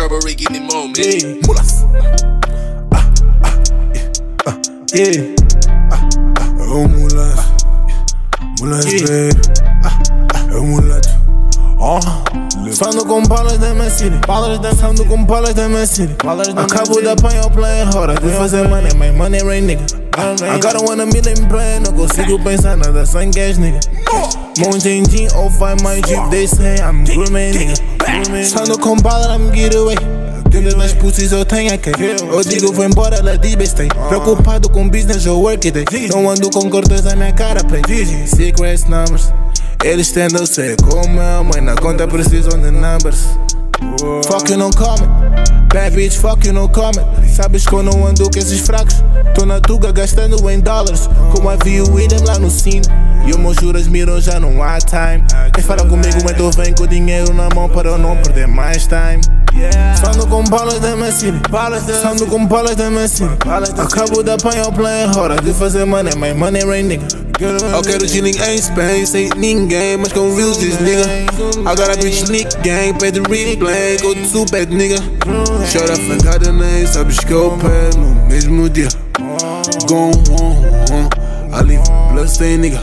Burberry, give me more, man. Yeah. Mulas. Yeah. Oh, mulas. Mulas, baby. Oh, mulas. Sando com balas da minha city, sando com balas da minha city. Acabo de apanhar playing hora de fazer money, my money rain, nigga. I got 1 million brain, não consigo pensar nada sem cash, nigga. Mountain Jean, oh find my Jeep, they say I'm grooming, nigga. Sando com bala, I'm get away. Dentro das pussies eu tenho aqui. Eu digo vou embora, ela diz bestei. Preocupado com business, eu work it. Não ando com cortes na minha cara, play. Secrets numbers. Eles tentam ser como a mãe, na conta precisam de numbers. Fuck you, não come. Bad bitch, fuck you, não come. Sabes que eu não ando com esses fracos. Tô na tuga gastando em dólares. Como havia o William lá no sino. E os meus juras miram, já não há time. Quem fala comigo, mas eu venho com o dinheiro na mão para eu não perder mais time. Sando com balas da minha city, sando com balas da minha city. Acabo de apanhar o playing hora de fazer money, my money rain, nigga. Eu quero chilling em Spain, sem ninguém, mas com views this nigga. I got a bitch nick gang, pay the replay, go to bed, nigga. Shut up and got the name, sabes que eu pego no mesmo dia. Go on, I leave bloodstain, nigga.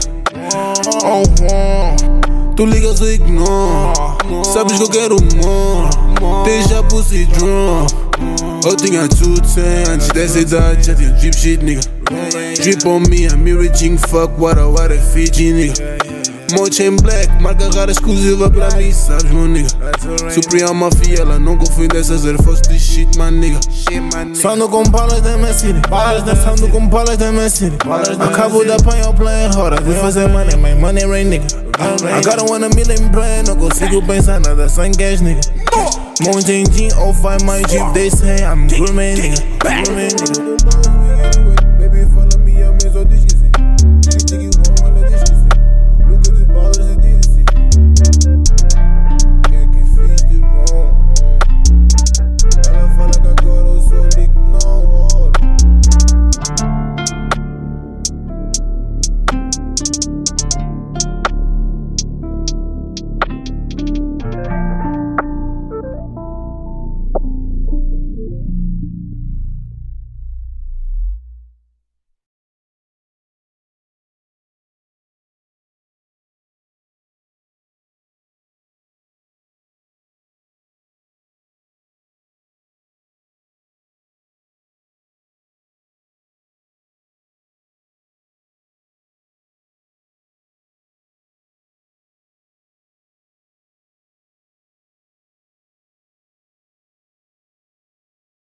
Tu ligas ou ignora, sabes que eu quero more. Deixa pussy drum. Eu tinha tudo antes dessa idade, já tinha drip shit, nigga. Drip on me, I'm rich, fuck what I Fiji, nigga. Mochain black, marca rara exclusiva pra mim, sabes, meu nigga. Superior mafia, ela não confunde essas Air Force de shit, my nigga. Sando com balas da minha city, sando com balas da minha city. Acabo de apanhar o playing hora de fazer money, my money rain, nigga. I got 1 million brain, não consigo pensar nada sem cash, nigga. Mountain Jean, oh find my Jeep, they say I'm grooming, nigga.